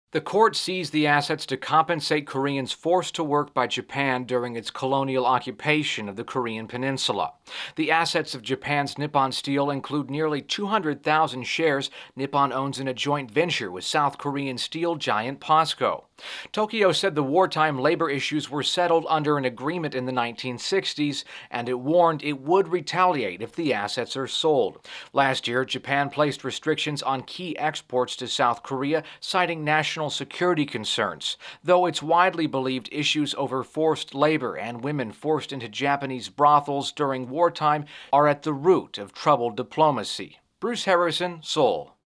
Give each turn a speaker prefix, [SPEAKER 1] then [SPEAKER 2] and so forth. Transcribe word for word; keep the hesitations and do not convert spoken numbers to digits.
[SPEAKER 1] The court seized the assets to compensate Koreans forced to work by Japan during its colonial occupation of the Korean peninsula. The assets of Japan's Nippon Steel include nearly two hundred thousand shares Nippon owns in a joint venture with South Korean steel giant POSCO. Tokyo said the wartime labor issues were settled under an agreement in the nineteen sixties, and it warned it would retaliate if the assets are sold. Last year, Japan placed restrictions on key exports to South Korea, citing national security concerns, though it's widely believed issues over forced labor and women forced into Japanese brothels during wartime are at the root of troubled diplomacy. Bruce Harrison, Seoul.